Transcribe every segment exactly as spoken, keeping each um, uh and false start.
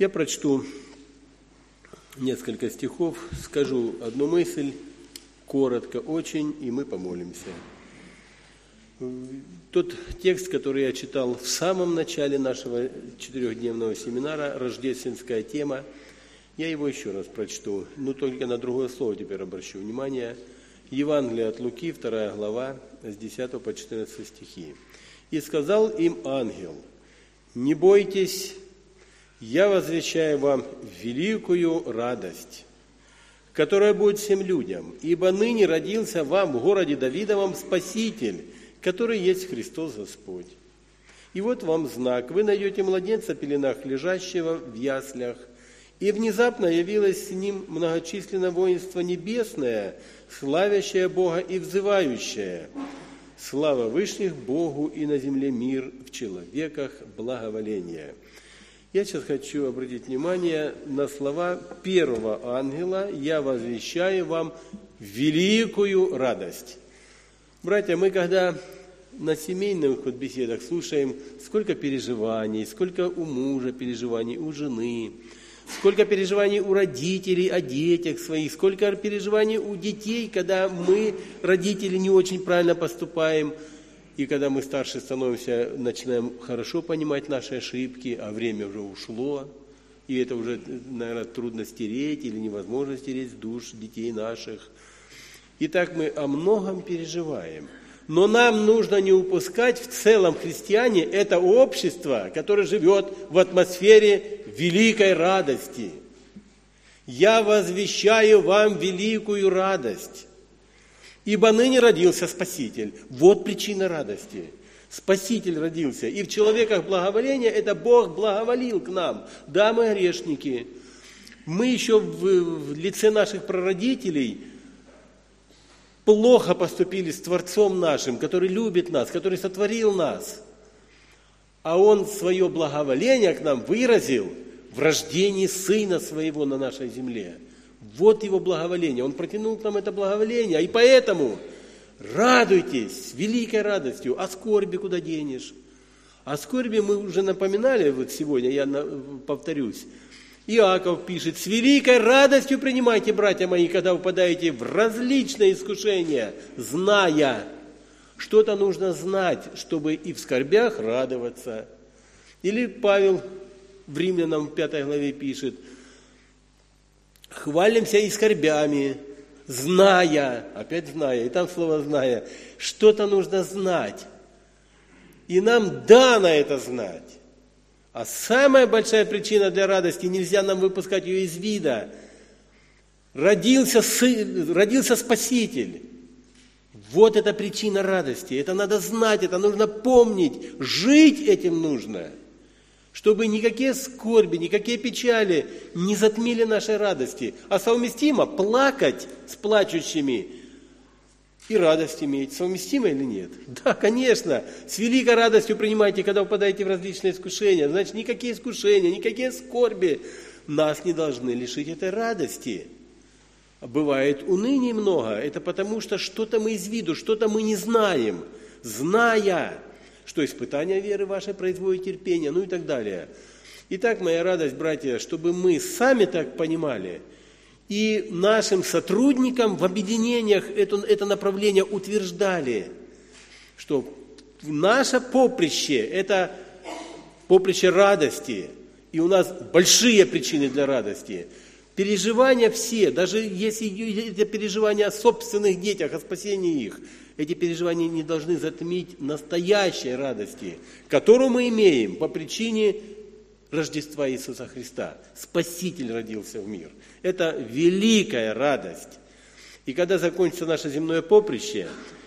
Я прочту несколько стихов, скажу одну мысль, коротко очень, и мы помолимся. Тот текст, который я читал в самом начале нашего четырехдневного семинара, рождественская тема, я его еще раз прочту, но только на другое слово теперь обращу внимание. Евангелие от Луки, вторая глава, с десятого по четырнадцатый стихи. «И сказал им ангел: не бойтесь, я возвещаю вам великую радость, которая будет всем людям, ибо ныне родился вам в городе Давидовом Спаситель, который есть Христос Господь. И вот вам знак: вы найдете младенца в пеленах, лежащего в яслях. И внезапно явилось с ним многочисленное воинство небесное, славящее Бога и взывающее: слава вышних Богу и на земле мир, в человеках благоволение». Я сейчас хочу обратить внимание на слова первого ангела: «Я возвещаю вам великую радость». Братья, мы когда на семейных вот беседах слушаем, сколько переживаний, сколько у мужа переживаний, у жены, сколько переживаний у родителей о детях своих, сколько переживаний у детей, когда мы, родители, не очень правильно поступаем, и когда мы старше становимся, начинаем хорошо понимать наши ошибки, а время уже ушло, и это уже, наверное, трудно стереть или невозможно стереть с душ детей наших. И так мы о многом переживаем. Но нам нужно не упускать в целом христиане это общество, которое живет в атмосфере великой радости. «Я возвещаю вам великую радость, ибо ныне родился Спаситель». Вот причина радости. Спаситель родился. И в человеках благоволения это Бог благоволил к нам. Да, мы грешники. Мы еще в, в лице наших прародителей плохо поступили с Творцом нашим, который любит нас, который сотворил нас. А Он свое благоволение к нам выразил в рождении Сына Своего на нашей земле. Вот Его благоволение. Он протянул к нам это благоволение. И поэтому радуйтесь великой радостью. А скорби куда денешь? О скорби мы уже напоминали вот сегодня, я повторюсь. Иаков пишет: «С великой радостью принимайте, братья мои, когда упадаете в различные искушения, зная». Что-то нужно знать, чтобы и в скорбях радоваться. Или Павел в Римлянам в пятой главе пишет: «Хвалимся и скорбями, зная», опять зная, и там слово «зная», что-то нужно знать. И нам дано это знать. А самая большая причина для радости, нельзя нам выпускать ее из вида. Родился, сын, родился Спаситель. Вот это причина радости. Это надо знать, это нужно помнить. Жить этим нужно. Чтобы никакие скорби, никакие печали не затмили нашей радости. А совместимо плакать с плачущими и радость иметь. Совместимо или нет? Да, конечно. С великой радостью принимайте, когда упадаете в различные искушения. Значит, никакие искушения, никакие скорби нас не должны лишить этой радости. Бывает уныний много. Это потому, что что-то мы из виду, что-то мы не знаем. Зная, что испытание веры вашей производит терпение, ну и так далее. Итак, моя радость, братья, чтобы мы сами так понимали, и нашим сотрудникам в объединениях это, это направление утверждали, что наше поприще – это поприще радости, и у нас большие причины для радости. Переживания все, даже если это переживания о собственных детях, о спасении их, эти переживания не должны затмить настоящей радости, которую мы имеем по причине Рождества Иисуса Христа. Спаситель родился в мир. Это великая радость. И когда закончится наше земное поприще,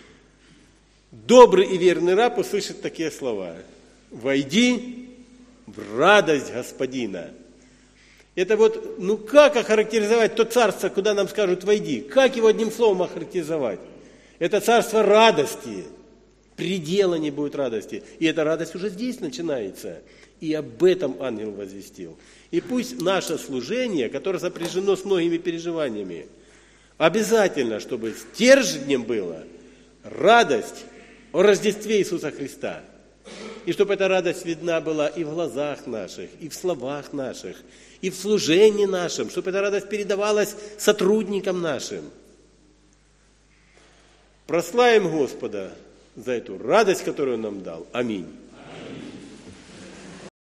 добрый и верный раб услышит такие слова: «Войди в радость Господина». Это вот, ну как охарактеризовать то царство, куда нам скажут «войди»? Как его одним словом охарактеризовать? Это царство радости. Предела не будет радости. И эта радость уже здесь начинается. И об этом ангел возвестил. И пусть наше служение, которое сопряжено с многими переживаниями, обязательно, чтобы стержнем было радость о Рождестве Иисуса Христа. И чтобы эта радость видна была и в глазах наших, и в словах наших, и в служении нашем, чтобы эта радость передавалась сотрудникам нашим. Прославим Господа за эту радость, которую Он нам дал. Аминь.